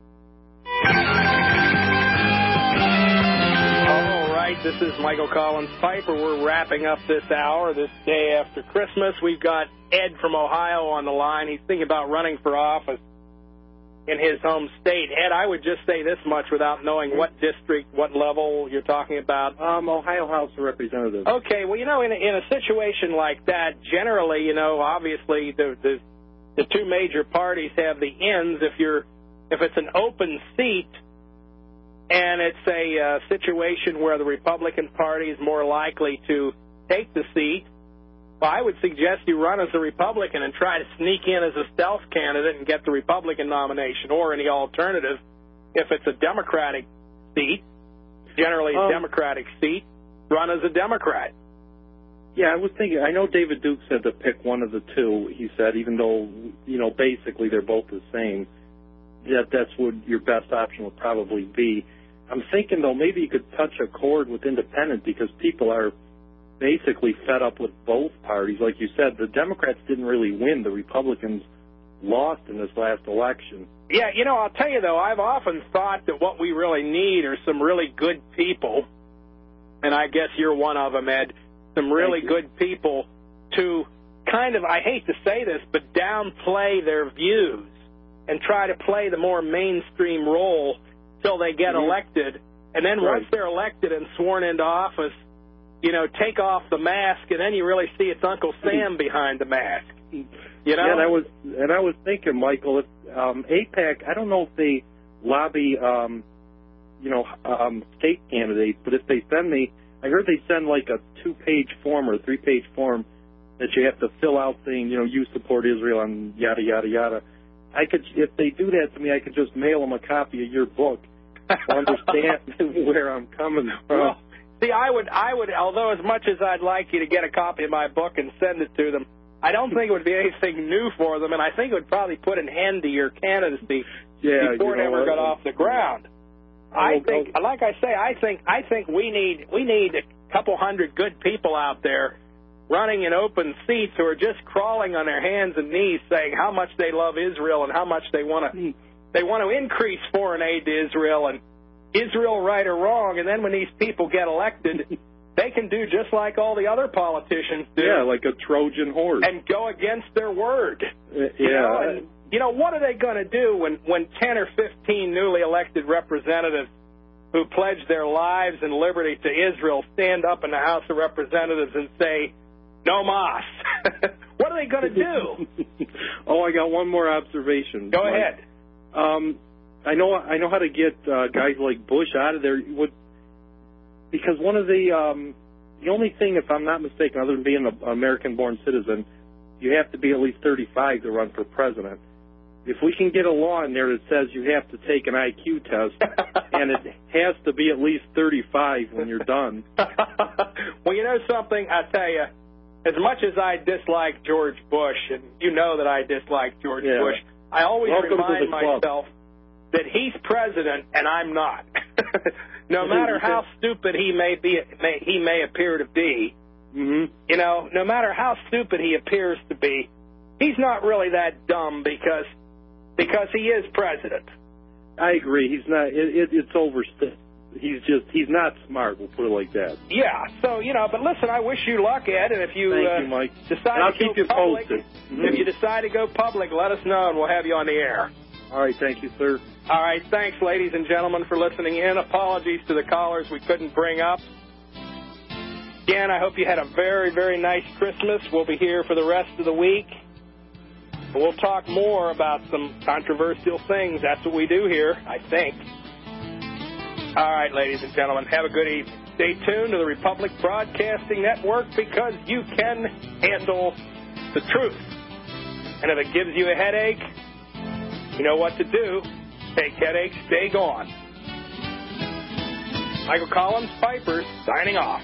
All right, this is Michael Collins Piper. We're wrapping up this hour, this day after Christmas. We've got Ed from Ohio on the line. He's thinking about running for office in his home state. Ed, I would just say this much without knowing what district, what level you're talking about. Um, Ohio House of Representatives. Okay, well, you know, in a, in a situation like that, generally, you know, obviously the, the the two major parties have the ends. If you're if it's an open seat and it's a uh, situation where the Republican Party is more likely to take the seat, Well, I would suggest you run as a Republican and try to sneak in as a stealth candidate and get the Republican nomination, or any alternative. If it's a Democratic seat, generally a um, Democratic seat, run as a Democrat. Yeah, I was thinking, I know David Duke said to pick one of the two, he said, even though, you know, basically they're both the same, that that's what your best option would probably be. I'm thinking, though, maybe you could touch a chord with independent, because people are basically fed up with both parties. Like you said, the Democrats didn't really win. The Republicans lost in this last election. Yeah, you know, I'll tell you, though, I've often thought that what we really need are some really good people, and I guess you're one of them, Ed, some really good people to kind of, I hate to say this, but downplay their views and try to play the more mainstream role till they get mm-hmm. elected. And then right. once they're elected and sworn into office, you know, take off the mask, and then you really see it's Uncle Sam behind the mask. You know? Yeah, and I was, and I was thinking, Michael, if um, AIPAC, I don't know if they lobby, um, you know, um, state candidates, but if they send me, I heard they send like a two-page form or a three-page form that you have to fill out saying, you know, you support Israel and yada, yada, yada. I could, if they do that to me, I could just mail them a copy of your book to understand where I'm coming from. Well, see, I would, I would, although as much as I'd like you to get a copy of my book and send it to them, I don't think it would be anything new for them, and I think it would probably put an end to your candidacy yeah, before you it know, ever got off the ground. I think, like I say, I think, I think we need, we need a couple hundred good people out there running in open seats who are just crawling on their hands and knees, saying how much they love Israel and how much they want to, they want to increase foreign aid to Israel and Israel right or wrong. And then when these people get elected, they can do just like all the other politicians do. Yeah, like a Trojan horse. And go against their word. Uh, yeah. You know, and, you know, what are they going to do when, when ten or fifteen newly elected representatives who pledge their lives and liberty to Israel stand up in the House of Representatives and say, no mas? What are they going to do? Oh, I got one more observation. Go Mike. ahead. Um, I know I know how to get uh, guys like Bush out of there. Would, because one of the, um, the only thing, if I'm not mistaken, other than being an American-born citizen, you have to be at least thirty-five to run for president. If we can get a law in there that says you have to take an I Q test, and it has to be at least thirty-five when you're done. Well, you know something? I tell you, as much as I dislike George Bush, and you know that I dislike George yeah. Bush, I always Welcome remind myself that he's president and I'm not. No matter how stupid he may be, may, he may appear to be, mm-hmm. you know, no matter how stupid he appears to be, he's not really that dumb because because he is president. I agree. He's not. It, it, it's overstated. He's just. He's not smart. We'll put it like that. Yeah. So you know. But listen, I wish you luck, Ed. And if you, Thank uh, you, Mike. decide and I'll to keep go you public, posted. Mm-hmm. If you decide to go public, let us know, and we'll have you on the air. All right. Thank you, sir. All right. Thanks, ladies and gentlemen, for listening in. Apologies to the callers we couldn't bring up. Again, I hope you had a very, very nice Christmas. We'll be here for the rest of the week. We'll talk more about some controversial things. That's what we do here, I think. All right, ladies and gentlemen, have a good evening. Stay tuned to the Republic Broadcasting Network because you can handle the truth. And if it gives you a headache, you know what to do. Take headaches, stay gone. Michael Collins, Pipers, signing off.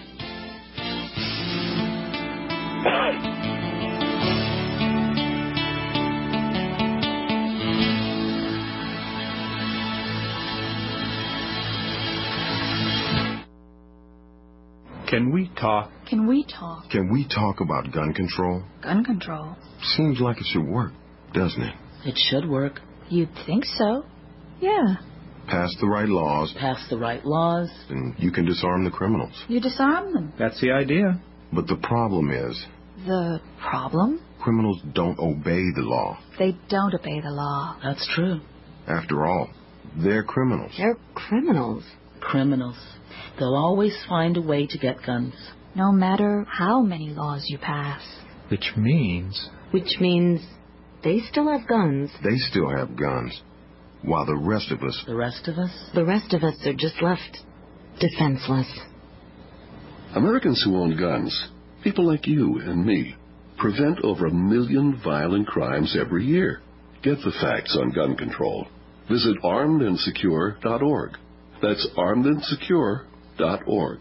Can we talk? Can we talk? Can we talk about gun control? Gun control? Seems like it should work, doesn't it? It should work. You'd think so. Yeah. Pass the right laws. Pass the right laws. And you can disarm the criminals. You disarm them. That's the idea. But the problem is... The problem? Criminals don't obey the law. They don't obey the law. That's true. After all, they're criminals. They're criminals. Criminals. They'll always find a way to get guns. No matter how many laws you pass. Which means... Which means they still have guns. They still have guns. While the rest of us... The rest of us? The rest of us are just left defenseless. Americans who own guns, people like you and me, prevent over a million violent crimes every year. Get the facts on gun control. Visit armed and secure dot org. That's armed and secure dot org.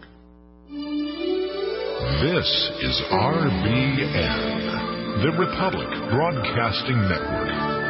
This is R B N, the Republic Broadcasting Network.